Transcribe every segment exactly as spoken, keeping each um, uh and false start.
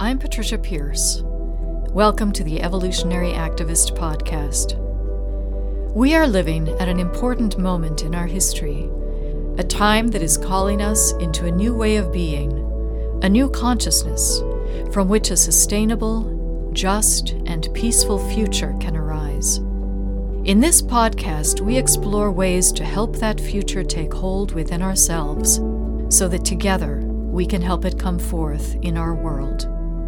I'm Patricia Pierce. Welcome to the Evolutionary Activist Podcast. We are living at an important moment in our history, a time that is calling us into a new way of being, a new consciousness from which a sustainable, just, and peaceful future can arise. In this podcast, we explore ways to help that future take hold within ourselves so that together we can help it come forth in our world.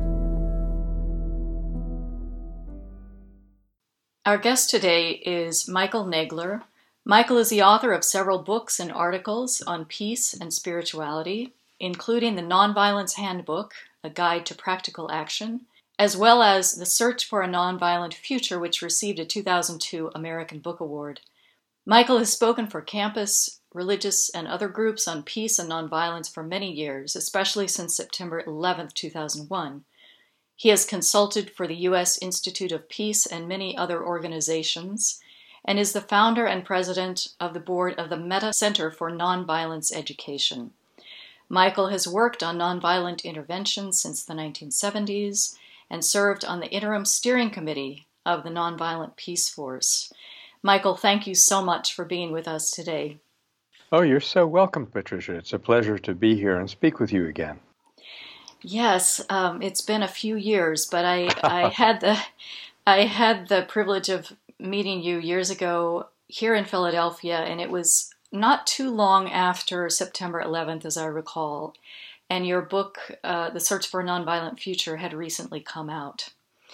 Our guest today is Michael Nagler. Michael is the author of several books and articles on peace and spirituality, including the Nonviolence Handbook, A Guide to Practical Action, as well as The Search for a Nonviolent Future, which received a two thousand two American Book Award. Michael has spoken for campus, religious, and other groups on peace and nonviolence for many years, especially since September eleventh, two thousand one. He has consulted for the U S Institute of Peace and many other organizations, and is the founder and president of the board of the Metta Center for Nonviolence Education. Michael has worked on nonviolent intervention since the nineteen seventies and served on the interim steering committee of the Nonviolent Peace Force. Michael, thank you so much for being with us today. Oh, you're so welcome, Patricia. It's a pleasure to be here and speak with you again. Yes, um, it's been a few years, but I, I had the I had the privilege of meeting you years ago here in Philadelphia, and it was not too long after September eleventh, as I recall, and your book, uh, The Search for a Nonviolent Future, had recently come out.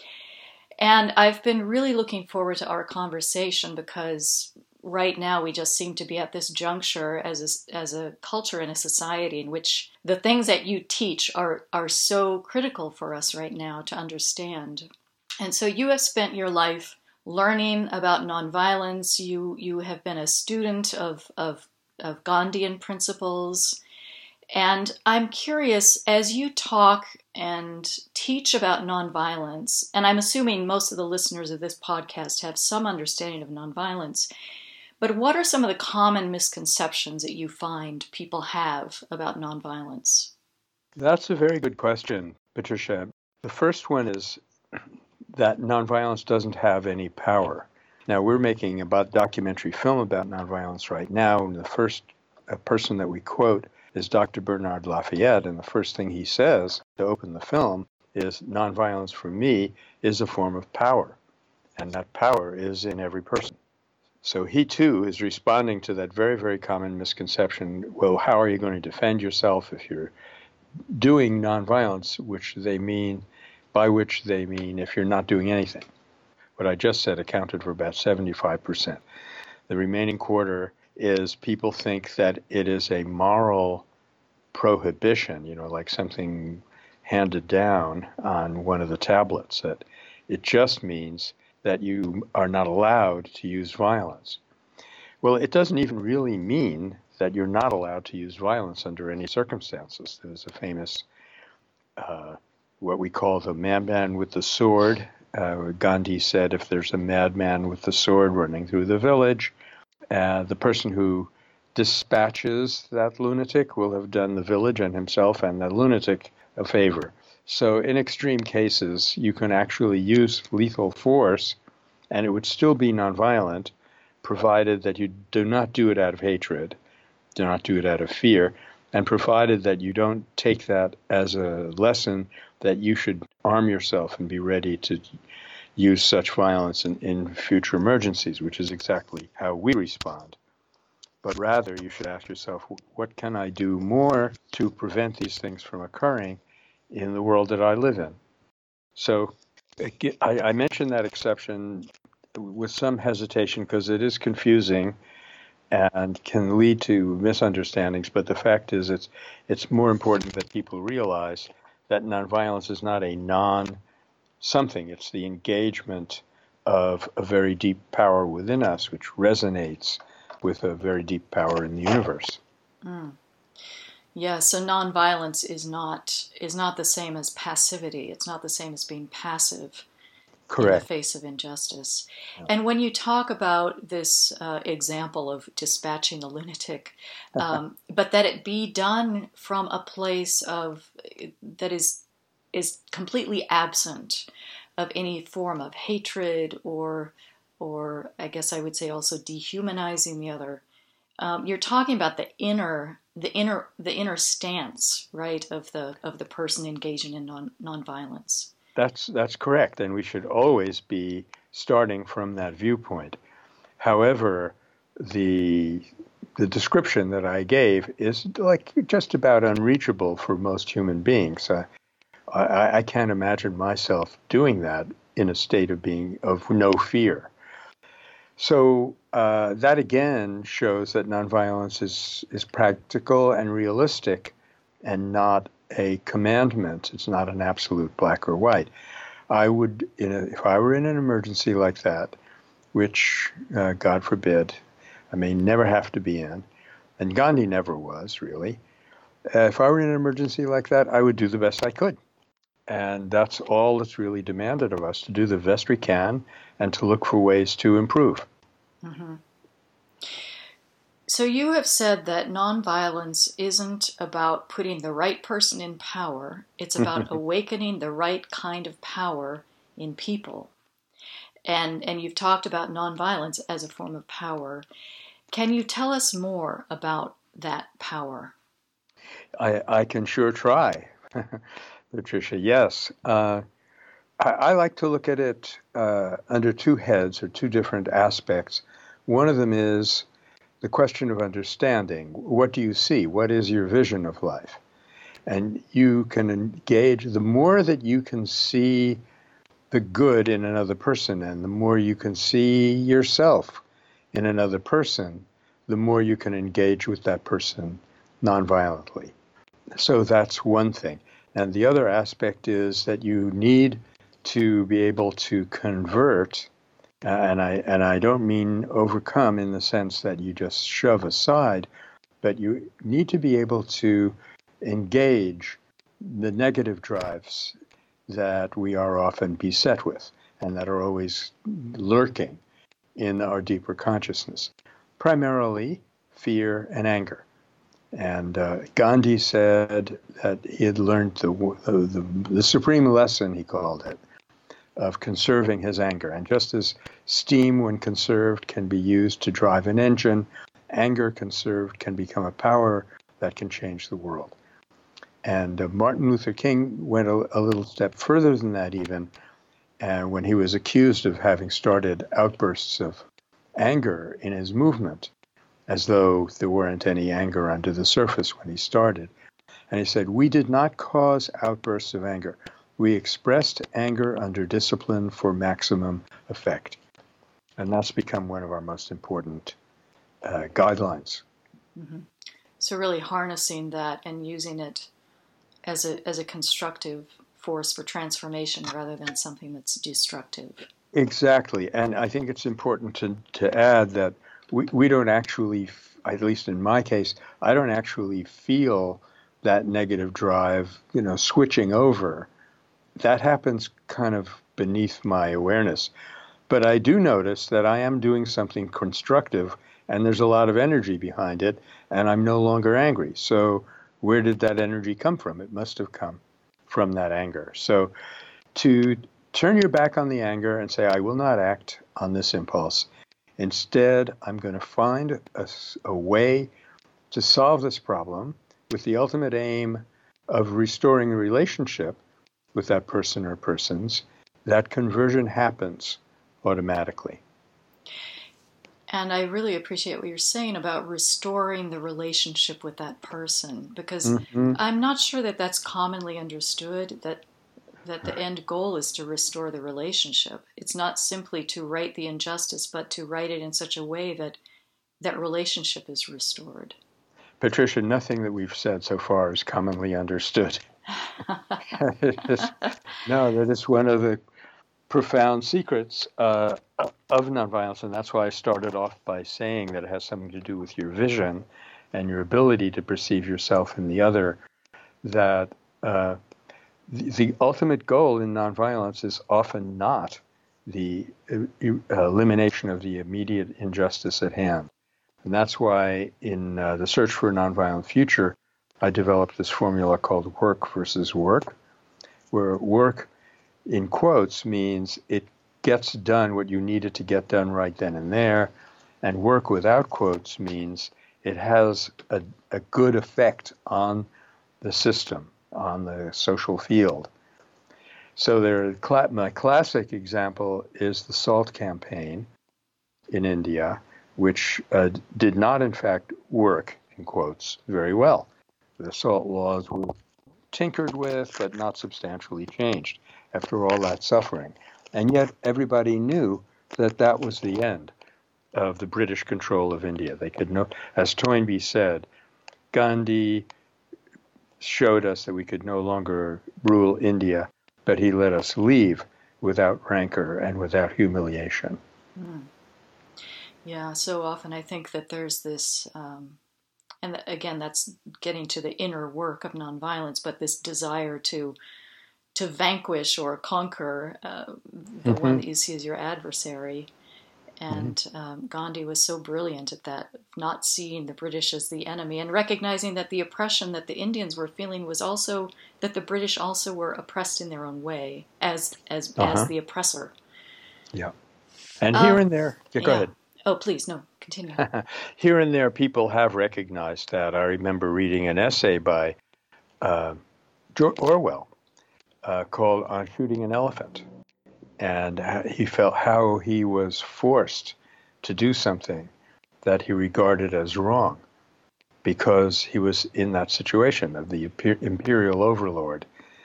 And I've been really looking forward to our conversation because right now we just seem to be at this juncture as a, as a culture and a society in which the things that you teach are, are so critical for us right now to understand. And so you have spent your life learning about nonviolence. You you have been a student of, of, of Gandhian principles. And I'm curious, as you talk and teach about nonviolence, and I'm assuming most of the listeners of this podcast have some understanding of nonviolence, but what are some of the common misconceptions that you find people have about nonviolence? That's a very good question, Patricia. The first one is that nonviolence doesn't have any power. Now, we're making a documentary film about nonviolence right now, and the first uh, person that we quote is Doctor Bernard Lafayette, and the first thing he says to open the film is, nonviolence for me is a form of power, and that power is in every person. So he, too, is responding to that very, very common misconception, well, how are you going to defend yourself if you're doing nonviolence, which they mean, by which they mean if you're not doing anything. What I just said accounted for about seventy-five percent. The remaining quarter is people think that it is a moral prohibition, you know, like something handed down on one of the tablets, that it just means that you are not allowed to use violence. Well, it doesn't even really mean that you're not allowed to use violence under any circumstances. There's a famous, uh, what we call the madman with the sword. Uh, Gandhi said, if there's a madman with the sword running through the village, uh, the person who dispatches that lunatic will have done the village and himself and the lunatic a favor. So in extreme cases, you can actually use lethal force, and it would still be nonviolent, provided that you do not do it out of hatred, do not do it out of fear, and provided that you don't take that as a lesson that you should arm yourself and be ready to use such violence in, in future emergencies, which is exactly how we respond. But rather, you should ask yourself, what can I do more to prevent these things from occurring in the world that I live in? So I, I mentioned that exception with some hesitation because it is confusing and can lead to misunderstandings. But the fact is, it's it's more important that people realize that nonviolence is not a non-something. It's the engagement of a very deep power within us, which resonates with a very deep power in the universe. Mm. Yeah, so nonviolence is not is not the same as passivity. It's not the same as being passive. Correct. In the face of injustice. Yeah. And when you talk about this uh, example of dispatching the lunatic, um, but that it be done from a place of that is is completely absent of any form of hatred or, or I guess I would say also dehumanizing the other. Um, you're talking about the inner, the inner, the inner stance, right, of the of the person engaging in non nonviolence. That's that's correct, and we should always be starting from that viewpoint. However, the the description that I gave is like just about unreachable for most human beings. Uh, I, I can't imagine myself doing that in a state of being of no fear. So uh, that again shows that nonviolence is is practical and realistic, and not a commandment. It's not an absolute black or white. I would, in a, if I were in an emergency like that, which uh, God forbid, I may never have to be in, and Gandhi never was really. Uh, if I were in an emergency like that, I would do the best I could. And that's all that's really demanded of us, to do the best we can and to look for ways to improve. Mm-hmm. So you have said that nonviolence isn't about putting the right person in power. It's about awakening the right kind of power in people. And, and you've talked about nonviolence as a form of power. Can you tell us more about that power? I, I can sure try, Patricia. Yes. Uh, I, I like to look at it uh, under two heads or two different aspects. One of them is the question of understanding. What do you see? What is your vision of life? And you can engage, the more that you can see the good in another person, and the more you can see yourself in another person, the more you can engage with that person nonviolently. So that's one thing. And the other aspect is that you need to be able to convert, uh, and I and I don't mean overcome in the sense that you just shove aside, but you need to be able to engage the negative drives that we are often beset with and that are always lurking in our deeper consciousness, primarily fear and anger. And uh, Gandhi said that he had learned the, the, the supreme lesson, he called it, of conserving his anger. And just as steam, when conserved, can be used to drive an engine, anger conserved can become a power that can change the world. And uh, Martin Luther King went a, a little step further than that even, uh, when he was accused of having started outbursts of anger in his movement, as though there weren't any anger under the surface when he started. And he said, "We did not cause outbursts of anger. We expressed anger under discipline for maximum effect." And that's become one of our most important uh, guidelines. Mm-hmm. So really harnessing that and using it as a as a constructive force for transformation rather than something that's destructive. Exactly. And I think it's important to, to add that we, we don't actually, at least in my case, I don't actually feel that negative drive, you know, switching over. That happens kind of beneath my awareness. But I do notice that I am doing something constructive and there's a lot of energy behind it and I'm no longer angry. So where did that energy come from? It must have come from that anger. So to turn your back on the anger and say, I will not act on this impulse. Instead, I'm going to find a, a way to solve this problem with the ultimate aim of restoring a relationship with that person or persons. That conversion happens automatically. And I really appreciate what you're saying about restoring the relationship with that person, because mm-hmm. I'm not sure that that's commonly understood, that that the end goal is to restore the relationship. It's not simply to right the injustice, but to right it in such a way that that relationship is restored. Patricia, nothing that we've said so far is commonly understood. is, no, that is one of the profound secrets uh, of nonviolence, and that's why I started off by saying that it has something to do with your vision and your ability to perceive yourself in the other, that uh, the, the ultimate goal in nonviolence is often not the elimination of the immediate injustice at hand. And that's why in uh, the Search for a Nonviolent Future, I developed this formula called work versus work, where work, in quotes, means it gets done what you need it to get done right then and there, and work without quotes means it has a, a good effect on the system, on the social field. So there, my classic example is the SALT campaign in India, which uh, did not, in fact, work, in quotes, very well. The SALT laws were tinkered with, but not substantially changed after all that suffering. And yet everybody knew that that was the end of the British control of India. They could no, as Toynbee said, Gandhi showed us that we could no longer rule India, but he let us leave without rancor and without humiliation. Mm. Yeah, so often I think that there's this, um, and again, that's getting to the inner work of nonviolence, but this desire to to vanquish or conquer uh, the Mm-hmm. one that you see as your adversary. And Mm-hmm. um, Gandhi was so brilliant at that, not seeing the British as the enemy and recognizing that the oppression that the Indians were feeling was also that the British also were oppressed in their own way as as Uh-huh. as the oppressor. Yeah. And Uh, here and there, yeah, go yeah. ahead. Oh, please, no, continue. Here and there, people have recognized that. I remember reading an essay by uh, George Orwell uh, called On Shooting an Elephant. And he felt how he was forced to do something that he regarded as wrong because he was in that situation of the imperial overlord,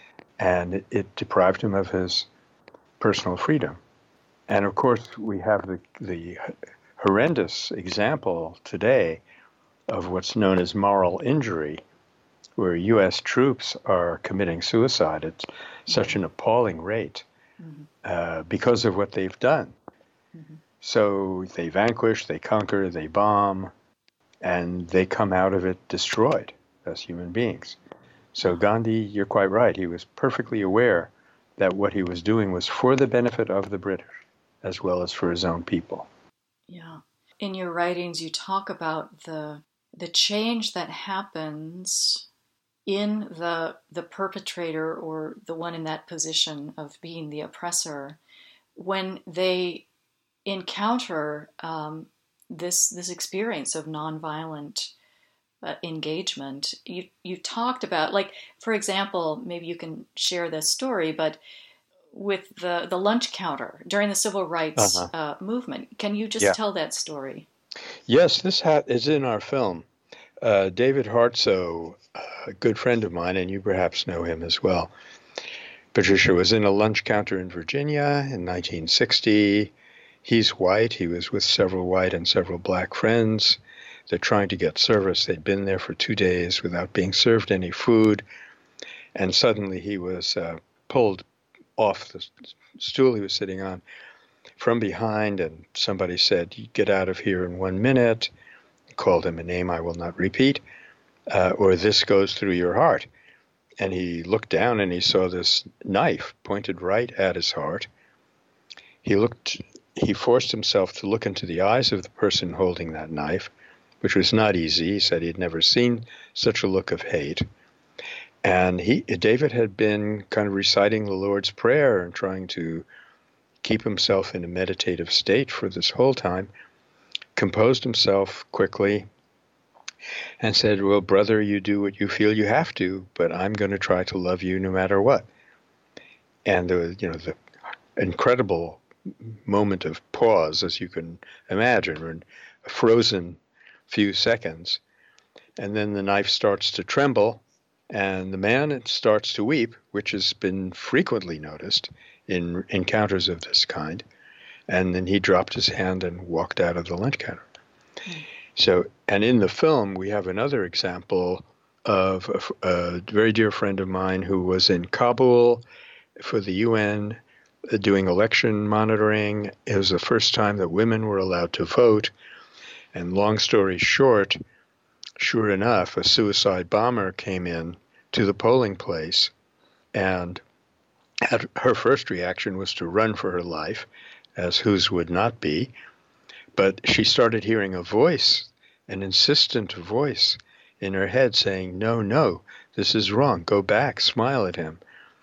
and it, it deprived him of his personal freedom. And of course, we have the, the horrendous example today of what's known as moral injury, where U S troops are committing suicide at such an appalling rate. Mm-hmm. Uh, because of what they've done. Mm-hmm. So they vanquish, they conquer, they bomb, and they come out of it destroyed as human beings. So Gandhi, you're quite right. He was perfectly aware that what he was doing was for the benefit of the British as well as for his own people. Yeah. In your writings, you talk about the the change that happens in the the perpetrator or the one in that position of being the oppressor when they encounter um, this this experience of nonviolent uh, engagement. You you talked about, like, for example, maybe you can share this story, but with the the lunch counter during the civil rights uh-huh. uh, movement. Can you just yeah. tell that story? Yes, this hat is in our film. Uh, David Hartsoe, a good friend of mine, and you perhaps know him as well. Patricia was in a lunch counter in Virginia in nineteen sixty. He's white. He was with several white and several black friends. They're trying to get service. They'd been there for two days without being served any food. And suddenly he was uh, pulled off the stool he was sitting on from behind, and somebody said, "Get out of here in one minute." Called him a name I will not repeat, uh, or this goes through your heart. And he looked down and he saw this knife pointed right at his heart. He looked, he forced himself to look into the eyes of the person holding that knife, which was not easy. He said he'd never seen such a look of hate. And he, David had been kind of reciting the Lord's Prayer and trying to keep himself in a meditative state for this whole time. Composed himself quickly and said, "Well, brother, you do what you feel you have to, but I'm going to try to love you no matter what." And the, you know, the incredible moment of pause, as you can imagine, or a frozen few seconds. And then the knife starts to tremble, and the man starts to weep, which has been frequently noticed in encounters of this kind. And then he dropped his hand and walked out of the lunch counter. Mm. So, and in the film, we have another example of a, a very dear friend of mine who was in Kabul for the U N uh, doing election monitoring. It was the first time that women were allowed to vote. And long story short, sure enough, a suicide bomber came in to the polling place, and had, her first reaction was to run for her life, as whose would not be, but she started hearing a voice, an insistent voice in her head saying, "No, no, this is wrong. Go back, smile at him."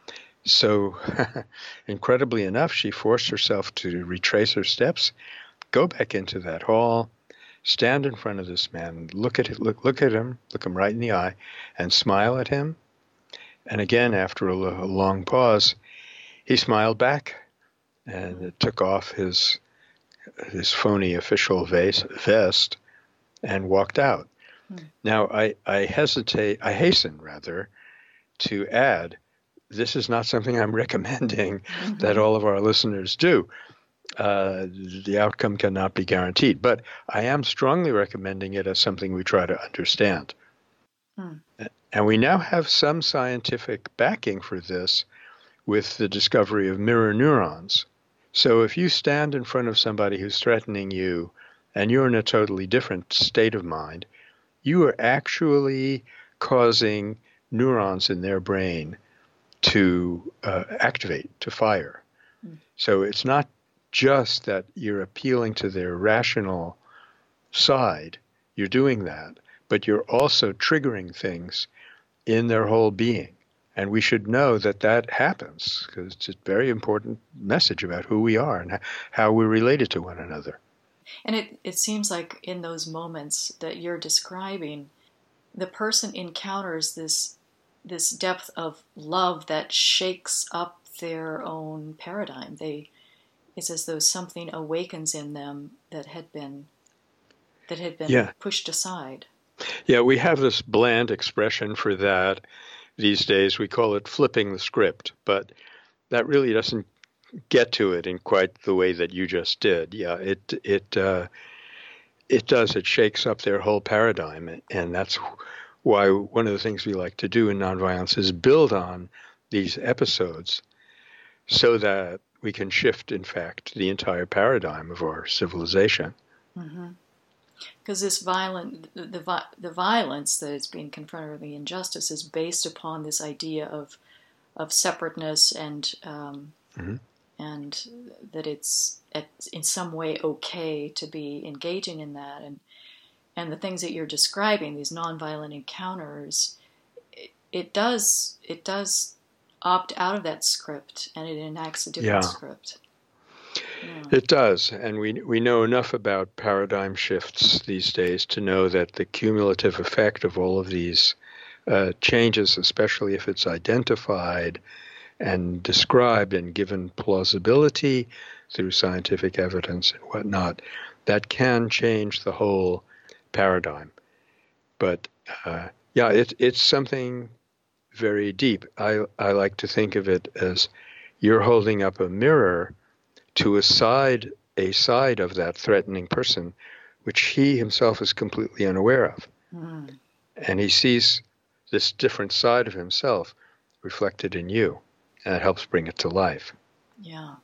So, incredibly enough, she forced herself to retrace her steps, go back into that hall, stand in front of this man, look at look look at him, look him right in the eye, and smile at him. And again, after a, a long pause, he smiled back and took off his his phony official vase, vest and walked out. Hmm. Now, I, I hesitate, I hasten rather, to add, this is not something I'm recommending mm-hmm. that all of our listeners do. Uh, the outcome cannot be guaranteed, but I am strongly recommending it as something we try to understand. Hmm. And we now have some scientific backing for this with the discovery of mirror neurons. So if you stand in front of somebody who's threatening you and you're in a totally different state of mind, you are actually causing neurons in their brain to uh, activate, to fire. Mm. So it's not just that you're appealing to their rational side, you're doing that, but you're also triggering things in their whole being. And we should know that that happens because it's a very important message about who we are and how we're related to one another. And it, it seems like in those moments that you're describing, the person encounters this this depth of love that shakes up their own paradigm. They it's as though something awakens in them that had been that had been yeah. pushed aside. Yeah, we have this bland expression for that these days. We call it flipping the script, but that really doesn't get to it in quite the way that you just did. Yeah, it it uh, it does. It shakes up their whole paradigm, and that's why one of the things we like to do in nonviolence is build on these episodes so that we can shift, in fact, the entire paradigm of our civilization. Mm-hmm. Because this violent, the, the the violence that is being confronted with, the injustice, is based upon this idea of of separateness and um, mm-hmm. and that it's at, in some way okay to be engaging in that, and and the things that you're describing, these nonviolent encounters, it, it does it does opt out of that script and it enacts a different yeah. script. Yeah. It does, and we we know enough about paradigm shifts these days to know that the cumulative effect of all of these uh, changes, especially if it's identified and described and given plausibility through scientific evidence and whatnot, that can change the whole paradigm. But uh, yeah, it, it's something very deep. I, I like to think of it as you're holding up a mirror to a side, a side of that threatening person, which he himself is completely unaware of. Mm. And he sees this different side of himself reflected in you, and it helps bring it to life. Yeah.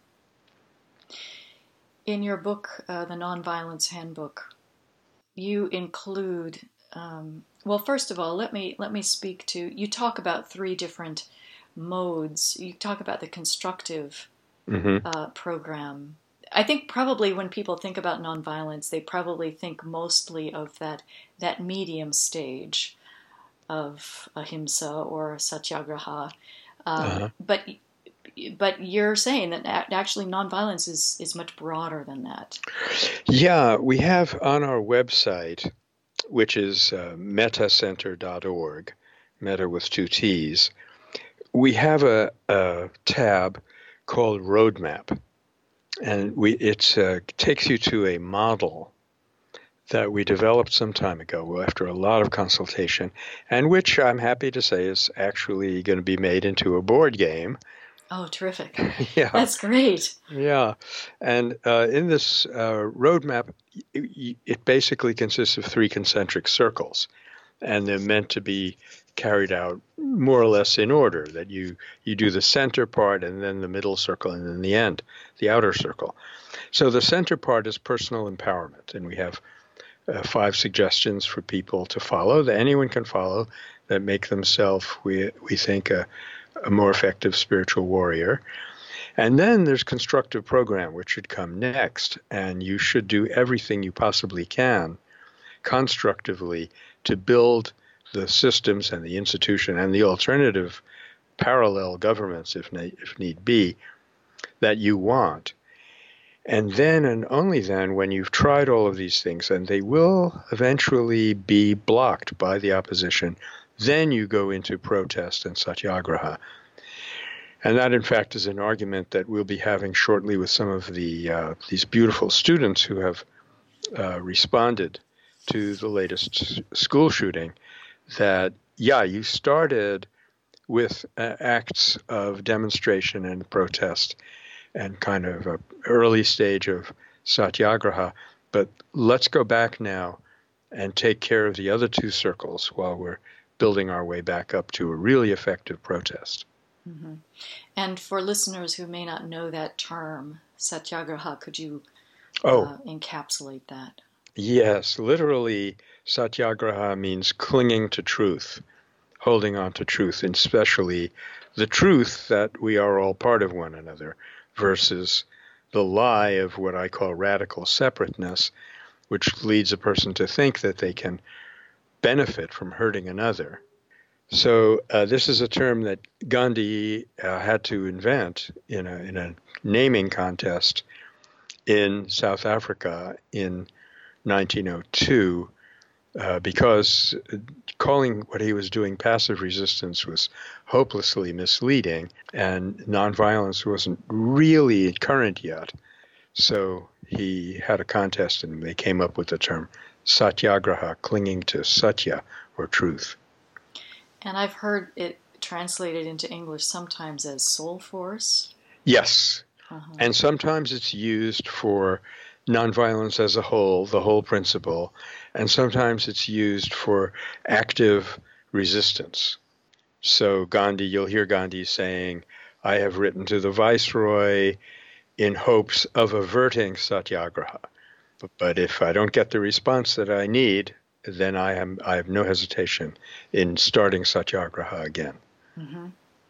In your book, uh, The Nonviolence Handbook, you include, um, well, first of all, let me let me speak to, you talk about three different modes. You talk about the constructive Mm-hmm. Uh, program. I think probably when people think about nonviolence, they probably think mostly of that that medium stage of ahimsa or satyagraha. Um, uh-huh. But but you're saying that actually nonviolence is is much broader than that. Yeah, we have on our website, which is uh, metacenter dot org, meta with two T's. We have a, a tab called Roadmap, and we it uh, takes you to a model that we developed some time ago after a lot of consultation, and which I'm happy to say is actually going to be made into a board game. Oh, terrific. Yeah. That's great. Yeah, and uh, in this uh, roadmap, it, it basically consists of three concentric circles, and they're meant to be carried out more or less in order, that you, you do the center part and then the middle circle and then the end, the outer circle. So the center part is personal empowerment, and we have uh, five suggestions for people to follow that anyone can follow that make themselves, we, we think, a, a more effective spiritual warrior. And then there's constructive program, which should come next, and you should do everything you possibly can constructively to build the systems and the institution and the alternative parallel governments, if, ne- if need be, that you want. And then and only then, when you've tried all of these things, and they will eventually be blocked by the opposition, then you go into protest and satyagraha. And that, in fact, is an argument that we'll be having shortly with some of the uh, these beautiful students who have uh, responded to the latest school shooting, that, yeah, you started with uh, acts of demonstration and protest and kind of an early stage of satyagraha, but let's go back now and take care of the other two circles while we're building our way back up to a really effective protest. Mm-hmm. And for listeners who may not know that term, satyagraha, could you oh. uh, encapsulate that? Yes, literally, satyagraha means clinging to truth, holding on to truth, and especially the truth that we are all part of one another, versus the lie of what I call radical separateness, which leads a person to think that they can benefit from hurting another. So uh, this is a term that Gandhi uh, had to invent in a, in a naming contest in South Africa in nineteen oh two, uh, because calling what he was doing passive resistance was hopelessly misleading, and nonviolence wasn't really current yet. So he had a contest, and they came up with the term satyagraha, clinging to satya, or truth. And I've heard it translated into English sometimes as soul force. Yes. Uh-huh. And sometimes it's used for nonviolence as a whole, the whole principle, and sometimes it's used for active resistance. So Gandhi, you'll hear Gandhi saying, I have written to the Viceroy in hopes of averting satyagraha. But, but if I don't get the response that I need, then I am I have no hesitation in starting satyagraha again. Mm-hmm.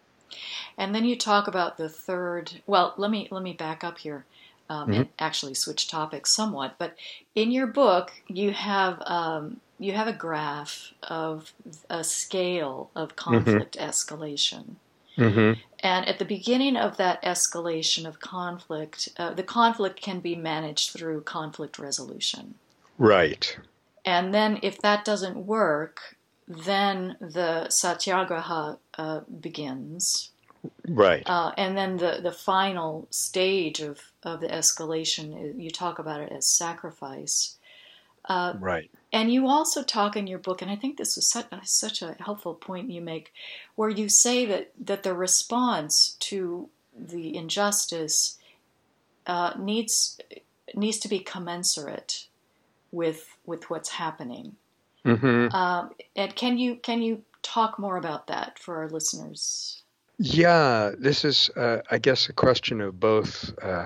And then you talk about the third. Well, let me let me back up here, um, mm-hmm. and actually switch topics somewhat. But in your book, you have um, you have a graph of a scale of conflict mm-hmm. escalation. Mm-hmm. And at the beginning of that escalation of conflict, uh, the conflict can be managed through conflict resolution. Right. And then if that doesn't work, then the satyagraha uh, begins. Right. Uh, and then the, the final stage of, of the escalation, you talk about it as sacrifice. Uh, right. And you also talk in your book, and I think this was such, such a helpful point you make, where you say that, that the response to the injustice uh, needs needs to be commensurate with with what's happening. Mm-hmm. Um, and can you can you talk more about that for our listeners? Yeah, this is, uh, I guess, a question of both uh,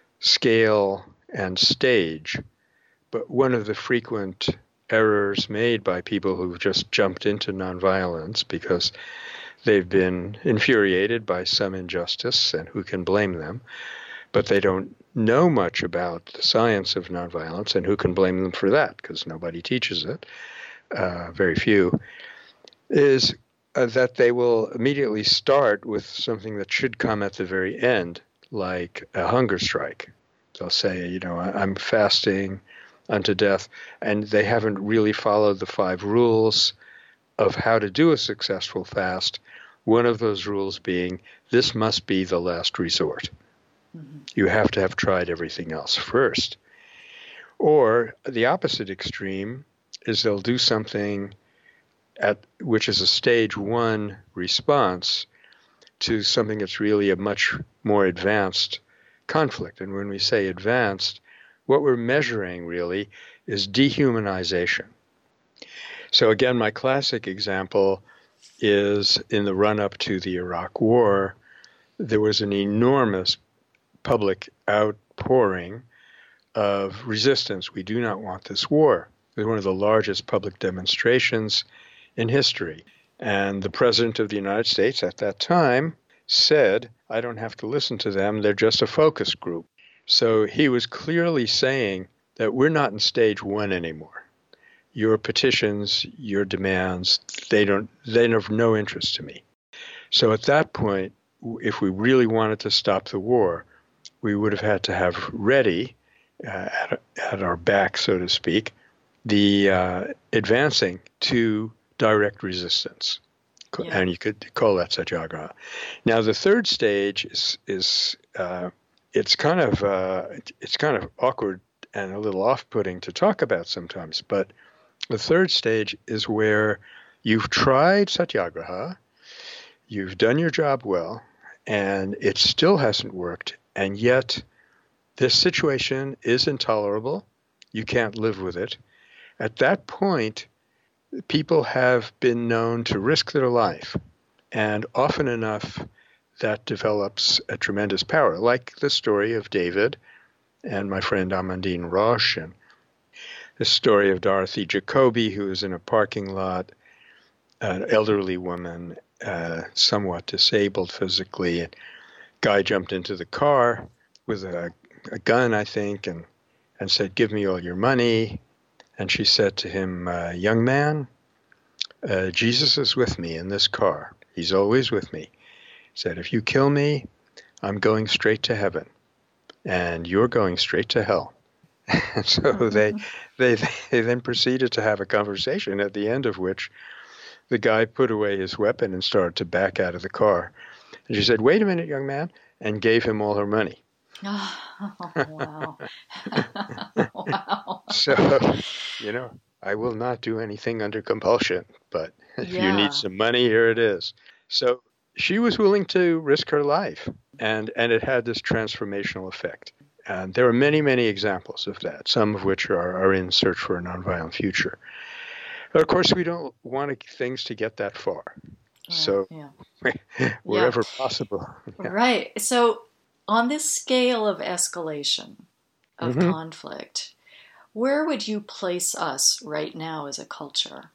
scale and stage. But one of the frequent errors made by people who've just jumped into nonviolence because they've been infuriated by some injustice, and who can blame them, but they don't know much about the science of nonviolence, and who can blame them for that, because nobody teaches it, uh, very few, is uh, that they will immediately start with something that should come at the very end, like a hunger strike. They'll say, you know, I'm fasting unto death, and they haven't really followed the five rules of how to do a successful fast, one of those rules being, this must be the last resort. Mm-hmm. You have to have tried everything else first. Or the opposite extreme is they'll do something at which is a stage one response to something that's really a much more advanced conflict. And when we say advanced, what we're measuring really is dehumanization. So again, my classic example is in the run-up to the Iraq War, there was an enormous public outpouring of resistance. We do not want this war. It was one of the largest public demonstrations in history. And the President of the United States at that time said, I don't have to listen to them, they're just a focus group. So he was clearly saying that we're not in stage one anymore. Your petitions, your demands, they don't, they're of no interest to me. So at that point, if we really wanted to stop the war, we would have had to have ready, uh, at, at our back, so to speak, the uh, advancing to direct resistance. Yeah. And you could call that satyagraha. Now, the third stage is, is uh, it's kind of uh, it's kind of awkward and a little off-putting to talk about sometimes, but the third stage is where you've tried satyagraha, you've done your job well, and it still hasn't worked, and yet this situation is intolerable. You can't live with it. At that point, people have been known to risk their life, and often enough, that develops a tremendous power, like the story of David and my friend Amandine Roche, and the story of Dorothy Jacobi, who was in a parking lot, an elderly woman, uh, somewhat disabled physically. And guy jumped into the car with a, a gun, I think, and, and said, "Give me all your money." And she said to him, uh, "Young man, uh, Jesus is with me in this car. He's always with me." He said, "If you kill me, I'm going straight to heaven, and you're going straight to hell." And so they, they they then proceeded to have a conversation, at the end of which the guy put away his weapon and started to back out of the car. And she said, "Wait a minute, young man," and gave him all her money. Oh, wow. Wow. So, you know, I will not do anything under compulsion, but if Yeah. you need some money, here it is. So she was willing to risk her life, and, and it had this transformational effect. And there are many, many examples of that, some of which are, are in Search for a Nonviolent Future. But of course, we don't want things to get that far. Right, so yeah. wherever Yeah. possible. Yeah. Right. So on this scale of escalation of Mm-hmm. conflict, where would you place us right now as a culture?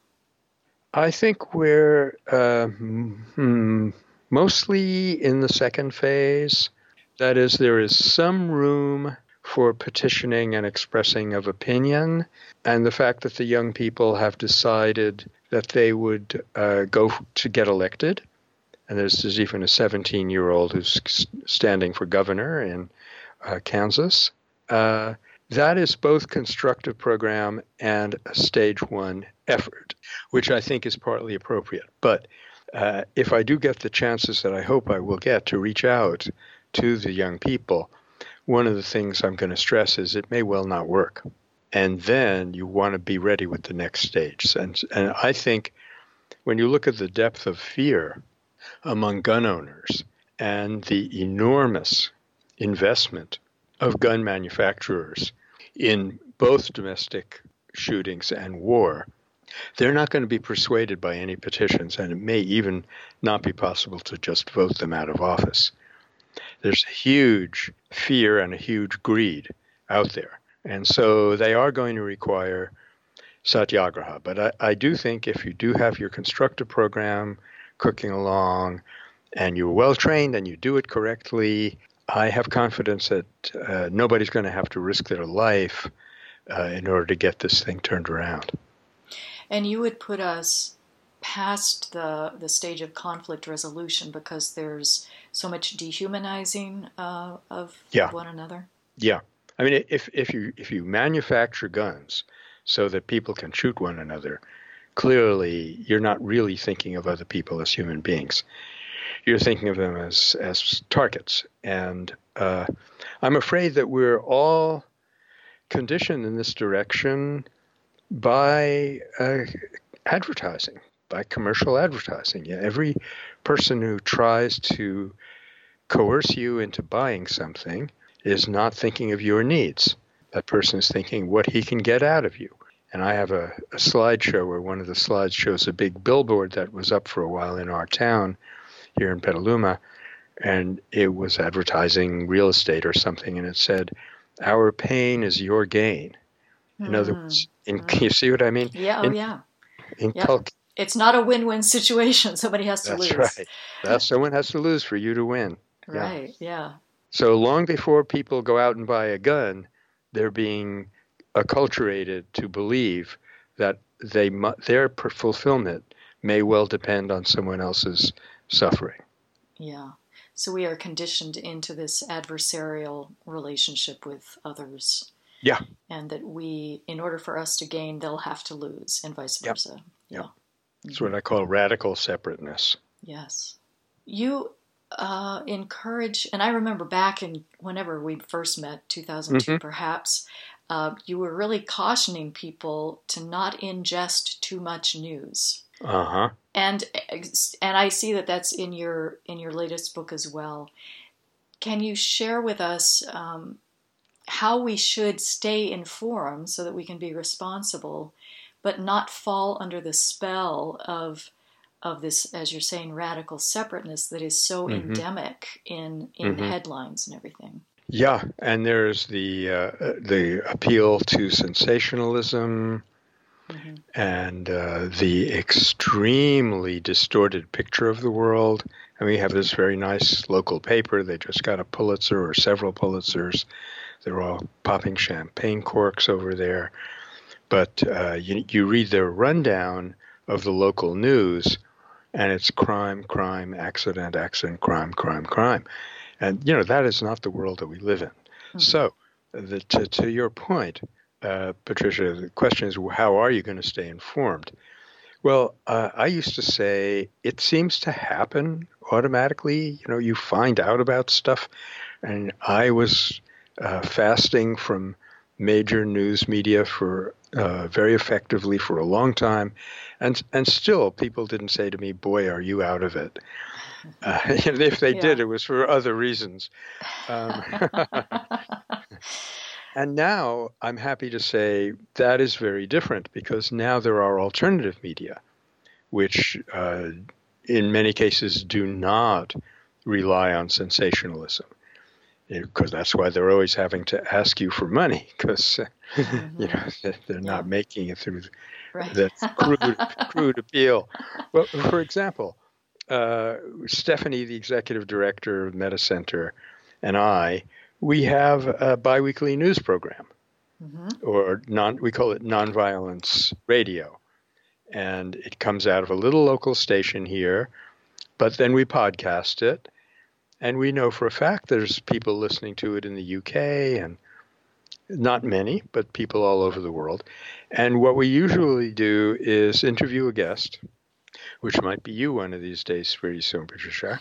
I think we're uh, hmm, mostly in the second phase. That is, there is some room for petitioning and expressing of opinion, and the fact that the young people have decided that they would uh, go to get elected. And there's, there's even a seventeen-year-old who's standing for governor in uh, Kansas. Uh, that is both constructive program and a stage one effort, which I think is partly appropriate. But uh, if I do get the chances that I hope I will get to reach out to the young people, one of the things I'm going to stress is it may well not work. And then you want to be ready with the next stage. And, and I think when you look at the depth of fear among gun owners and the enormous investment of gun manufacturers in both domestic shootings and war, they're not going to be persuaded by any petitions, and it may even not be possible to just vote them out of office. There's a huge fear and a huge greed out there. And so they are going to require satyagraha. But I, I do think if you do have your constructive program cooking along and you're well trained and you do it correctly, I have confidence that uh, nobody's going to have to risk their life uh, in order to get this thing turned around. And you would put us past the the stage of conflict resolution because there's so much dehumanizing uh, of Yeah. one another? Yeah. I mean, if, if you if you manufacture guns so that people can shoot one another, clearly you're not really thinking of other people as human beings. You're thinking of them as, as targets. And uh, I'm afraid that we're all conditioned in this direction by uh, advertising, by commercial advertising. Yeah, every person who tries to coerce you into buying something is not thinking of your needs. That person is thinking what he can get out of you. And I have a, a slideshow where one of the slides shows a big billboard that was up for a while in our town here in Petaluma, and it was advertising real estate or something, and it said, "Our pain is your gain." In mm. other words, in, mm. you see what I mean? Yeah, oh in, yeah. Inculc- yep. It's not a win-win situation. Somebody has to That's lose. That's right. That's someone has to lose for you to win. Right, yeah. yeah. So long before people go out and buy a gun, they're being acculturated to believe that they mu- their fulfillment may well depend on someone else's suffering. Yeah. So we are conditioned into this adversarial relationship with others. Yeah. And that we, in order for us to gain, they'll have to lose, and vice Yep. versa. Yep. Yeah. It's what I call radical separateness. Yes. You uh, encourage, and I remember back in whenever we first met, two thousand two mm-hmm. perhaps, uh, you were really cautioning people to not ingest too much news. Uh-huh. And and I see that that's in your in your latest book as well. Can you share with us um, how we should stay informed so that we can be responsible, but not fall under the spell of of this, as you're saying, radical separateness that is so mm-hmm. endemic in in mm-hmm. headlines and everything? Yeah, and there's the uh, the appeal to sensationalism. Mm-hmm. And uh, the extremely distorted picture of the world. And we have this very nice local paper. They just got a Pulitzer or several Pulitzers. They're all popping champagne corks over there. But uh, you, you read their rundown of the local news, and it's crime, crime, accident, accident, crime, crime, crime. And, you know, that is not the world that we live in. Mm-hmm. So the, to, to your point, Uh, Patricia, the question is, how are you going to stay informed? Well, uh, I used to say it seems to happen automatically. You know, you find out about stuff. And I was uh, fasting from major news media for uh, very effectively for a long time. And and still people didn't say to me, boy, are you out of it? Uh, and if they yeah. did, it was for other reasons. Um, And now I'm happy to say that is very different because now there are alternative media, which uh, in many cases do not rely on sensationalism. Because that's why they're always having to ask you for money because mm-hmm. you know they're not yeah. making it through right. that crude, crude appeal. Well, for example, uh, Stephanie, the executive director of MetaCenter, and I. We have a biweekly news program, mm-hmm. or non, we call it Nonviolence Radio. And it comes out of a little local station here, but then we podcast it. And we know for a fact there's people listening to it in the U K, and not many, but people all over the world. And what we usually do is interview a guest, which might be you one of these days pretty soon, Patricia.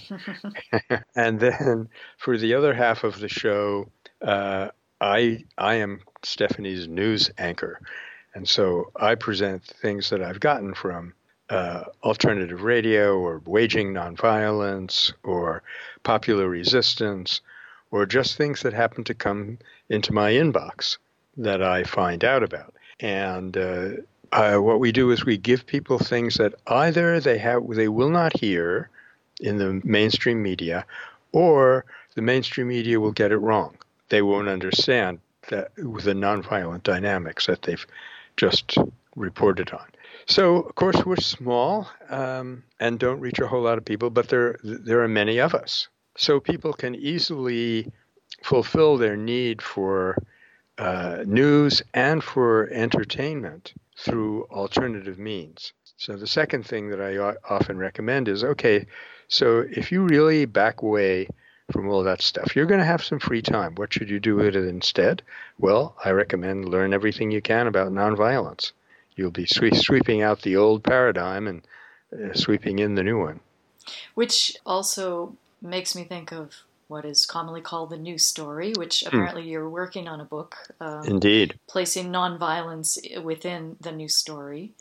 And then for the other half of the show, uh, I I am Stephanie's news anchor. And so I present things that I've gotten from uh, alternative radio or waging nonviolence or popular resistance or just things that happen to come into my inbox that I find out about. And uh, Uh, what we do is we give people things that either they have, they will not hear in the mainstream media, or the mainstream media will get it wrong. They won't understand that the nonviolent dynamics that they've just reported on. So, of course, we're small um, and don't reach a whole lot of people, but there there are many of us. So people can easily fulfill their need for uh, news and for entertainment through alternative means. So the second thing that I often recommend is, okay, so if you really back away from all that stuff, you're going to have some free time. What should you do with it instead? Well, I recommend learn everything you can about nonviolence. You'll be sweep, sweeping out the old paradigm and uh, sweeping in the new one. Which also makes me think of what is commonly called the news story, which apparently hmm. you're working on a book. Um, Indeed. Placing nonviolence within the news story.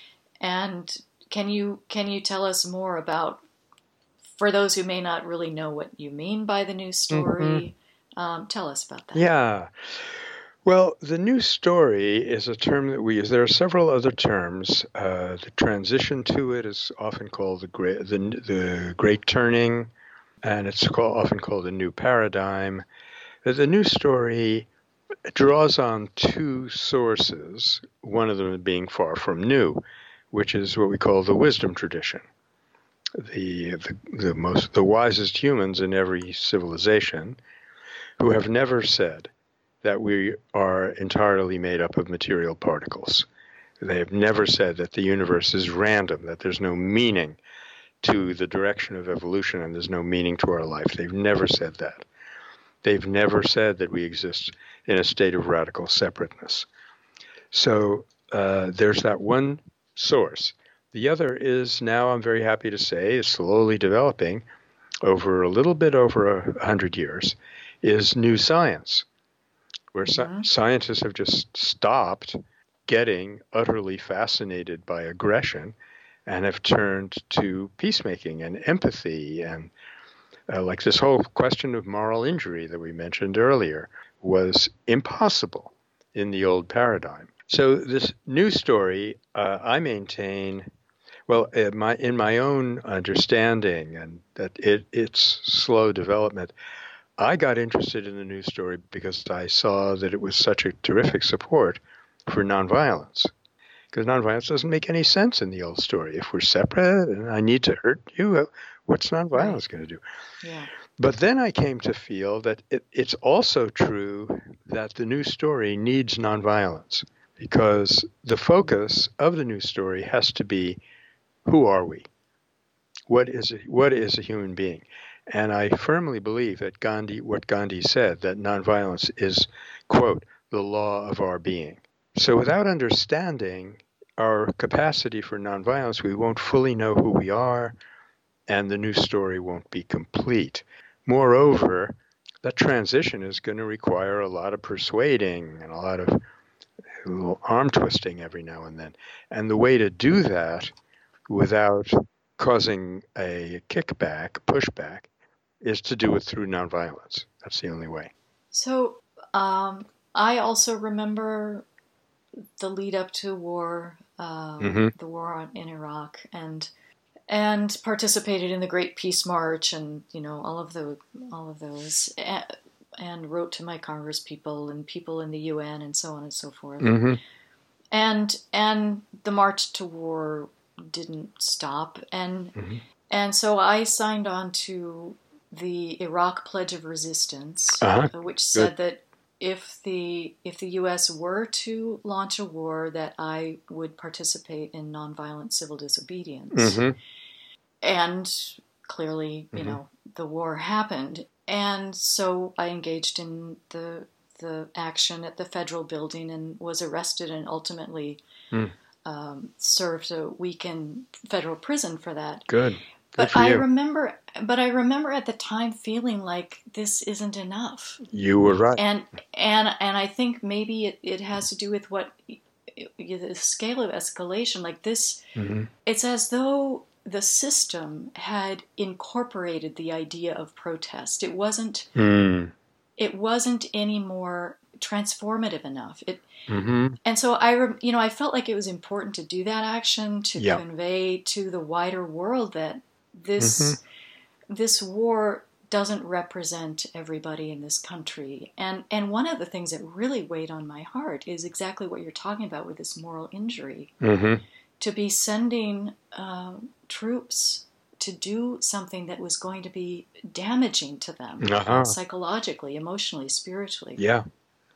And can you can you tell us more about, for those who may not really know what you mean by the news story, mm-hmm. um, tell us about that. Yeah. Well, the news story is a term that we use. There are several other terms. Uh, the transition to it is often called the great, the, the great turning, and it's called, often called a new paradigm. The news story draws on two sources, one of them being far from new, which is what we call the wisdom tradition. The, the, the most, the wisest humans in every civilization who have never said that we are entirely made up of material particles. They have never said that the universe is random, that there's no meaning to the direction of evolution and there's no meaning to our life. They've never said that. They've never said that we exist in a state of radical separateness. So uh, there's that one source. The other is now, I'm very happy to say, is slowly developing over a little bit over a hundred years, is new science, where mm-hmm. sci- scientists have just stopped getting utterly fascinated by aggression and have turned to peacemaking and empathy. And uh, like this whole question of moral injury that we mentioned earlier was impossible in the old paradigm. So this new story, uh, I maintain, well, in my, in my own understanding and that it, its slow development, I got interested in the new story because I saw that it was such a terrific support for nonviolence. Because nonviolence doesn't make any sense in the old story. If we're separate and I need to hurt you, what's nonviolence right. going to do? Yeah. But then I came to feel that it, it's also true that the new story needs nonviolence, because the focus of the new story has to be, who are we? What is a, what is a human being? And I firmly believe that Gandhi, what Gandhi said, that nonviolence is, quote, the law of our being. So without understanding our capacity for nonviolence, we won't fully know who we are, and the new story won't be complete. Moreover, that transition is going to require a lot of persuading and a lot of a little arm twisting every now and then. And the way to do that without causing a kickback, pushback, is to do it through nonviolence. That's the only way. So um, I also remember the lead up to war, um, mm-hmm. the war on, in Iraq, and and participated in the Great Peace March, and you know all of the all of those, and, and wrote to my Congress people and people in the U N and so on and so forth. Mm-hmm. And and the march to war didn't stop, and mm-hmm. and so I signed on to the Iraq Pledge of Resistance, uh-huh. which said Good. that if the if the U S were to launch a war, that I would participate in nonviolent civil disobedience. Mm-hmm. And clearly, you mm-hmm. know, the war happened, and so I engaged in the the action at the federal building and was arrested and ultimately mm. um, served a week in federal prison for that. Good. But for I you. remember, but I remember at the time feeling like this isn't enough. You were right, and and and I think maybe it, it has to do with what the scale of escalation. Like this, mm-hmm. it's as though the system had incorporated the idea of protest. It wasn't. Mm. It wasn't any more transformative enough. It, mm-hmm. and so I, re, you know, I felt like it was important to do that action to yep. convey to the wider world that this mm-hmm. this war doesn't represent everybody in this country. And and one of the things that really weighed on my heart is exactly what you're talking about with this moral injury. Mm-hmm. To be sending uh, troops to do something that was going to be damaging to them, uh-huh. psychologically, emotionally, spiritually. Yeah.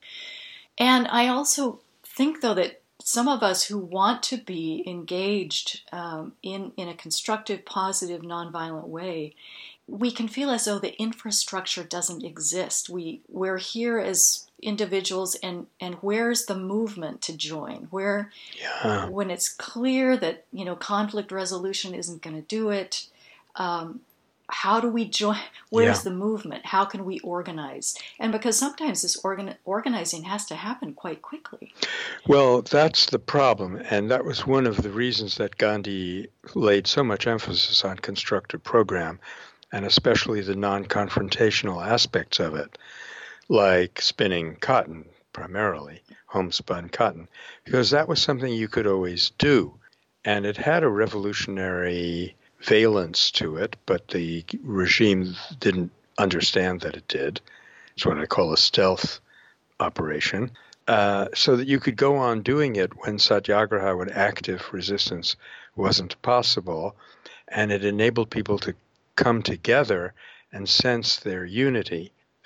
And I also think, though, that some of us who want to be engaged um, in, in a constructive, positive, nonviolent way, we can feel as though the infrastructure doesn't exist. We, we're here as individuals, and, and where's the movement to join? Where, yeah. when it's clear that, you know, conflict resolution isn't going to do it, um, how do we join? Where's yeah. the movement? How can we organize? And because sometimes this organ, organizing has to happen quite quickly. Well, that's the problem. And that was one of the reasons that Gandhi laid so much emphasis on constructive program, and especially the non-confrontational aspects of it, like spinning cotton, primarily, homespun cotton, because that was something you could always do. And it had a revolutionary valence to it, but the regime didn't understand that it did. It's what I call a stealth operation. Uh, so that you could go on doing it when satyagraha, when active resistance, wasn't possible. And it enabled people to come together and sense their unity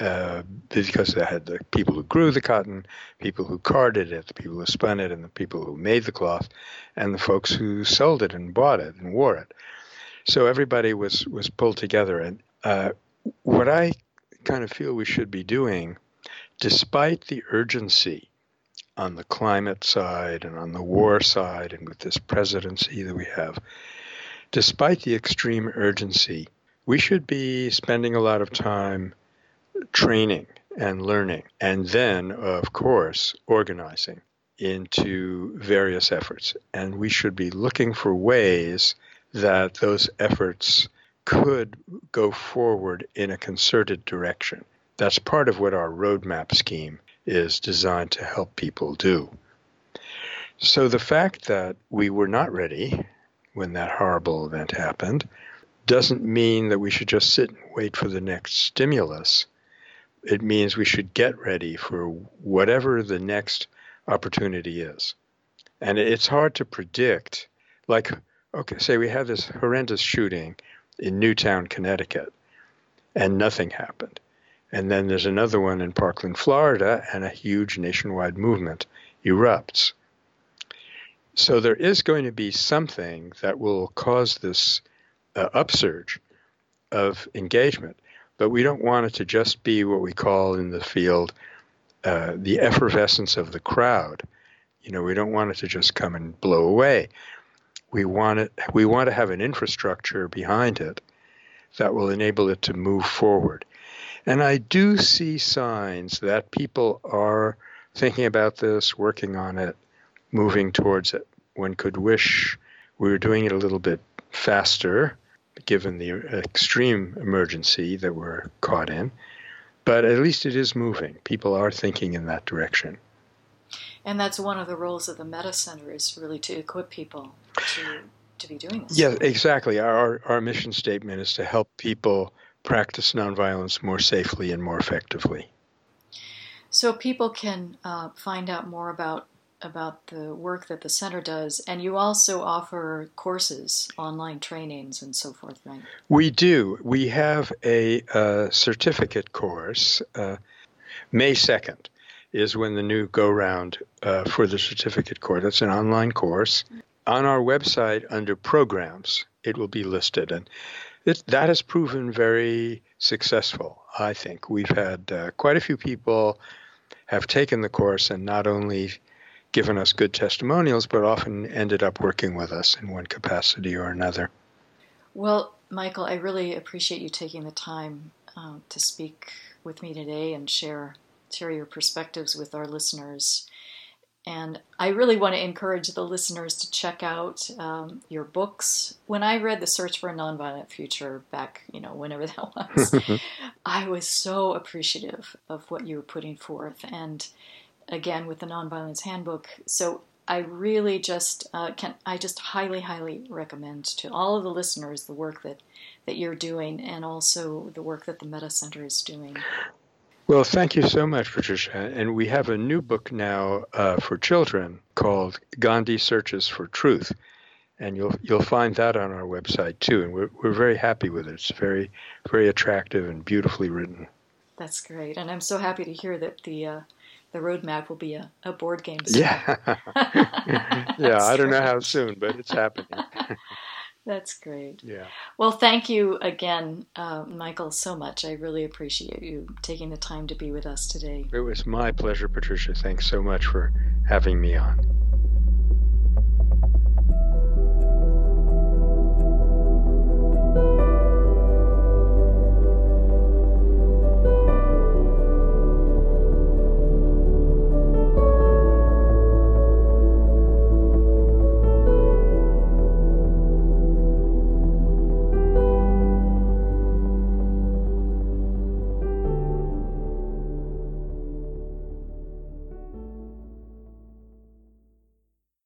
uh, because they had the people who grew the cotton, people who carded it, the people who spun it, and the people who made the cloth, and the folks who sold it and bought it and wore it. So everybody was, was pulled together. And uh, what I kind of feel we should be doing, despite the urgency on the climate side and on the war side and with this presidency that we have, despite the extreme urgency, we should be spending a lot of time training and learning, and then, of course, organizing into various efforts. And we should be looking for ways that those efforts could go forward in a concerted direction. That's part of what our roadmap scheme is designed to help people do. So the fact that we were not ready when that horrible event happened doesn't mean that we should just sit and wait for the next stimulus. It means we should get ready for whatever the next opportunity is. And it's hard to predict. Like, okay, say we had this horrendous shooting in Newtown, Connecticut, and nothing happened. And then there's another one in Parkland, Florida, and a huge nationwide movement erupts. So there is going to be something that will cause this uh, upsurge of engagement. But we don't want it to just be what we call in the field uh, the effervescence of the crowd. You know, we don't want it to just come and blow away. We want it. We want to have an infrastructure behind it that will enable it to move forward. And I do see signs that people are thinking about this, working on it, moving towards it. One could wish we were doing it a little bit faster, given the extreme emergency that we're caught in. But at least it is moving. People are thinking in that direction. And that's one of the roles of the Metta Center, is really to equip people to, to be doing this. Yeah, exactly. Our, our mission statement is to help people practice nonviolence more safely and more effectively. So people can uh, find out more about about the work that the center does, and you also offer courses, online trainings, and so forth, right? We do. We have a uh, certificate course. Uh, May second is when the new go-round uh, for the certificate course. That's an online course. On our website, under programs, it will be listed, and it, that has proven very successful, I think. We've had uh, quite a few people have taken the course and not only given us good testimonials, but often ended up working with us in one capacity or another. Well, Michael, I really appreciate you taking the time uh, to speak with me today and share share your perspectives with our listeners. And I really want to encourage the listeners to check out um, your books. When I read The Search for a Nonviolent Future back, you know, whenever that was, I was so appreciative of what you were putting forth. And again, with the Nonviolence Handbook. So I really just uh, can I just highly, highly recommend to all of the listeners the work that, that you're doing, and also the work that the Metta Center is doing. Well, thank you so much, Patricia. And we have a new book now uh, for children called Gandhi Searches for Truth. And you'll you'll find that on our website too. And we're we're very happy with it. It's very, very attractive and beautifully written. That's great. And I'm so happy to hear that the uh, the roadmap will be a, a board game soon. Yeah. yeah, I don't know how soon, but it's happening. That's great. Yeah. Well, thank you again, uh, Michael, so much. I really appreciate you taking the time to be with us today. It was my pleasure, Patricia. Thanks so much for having me on.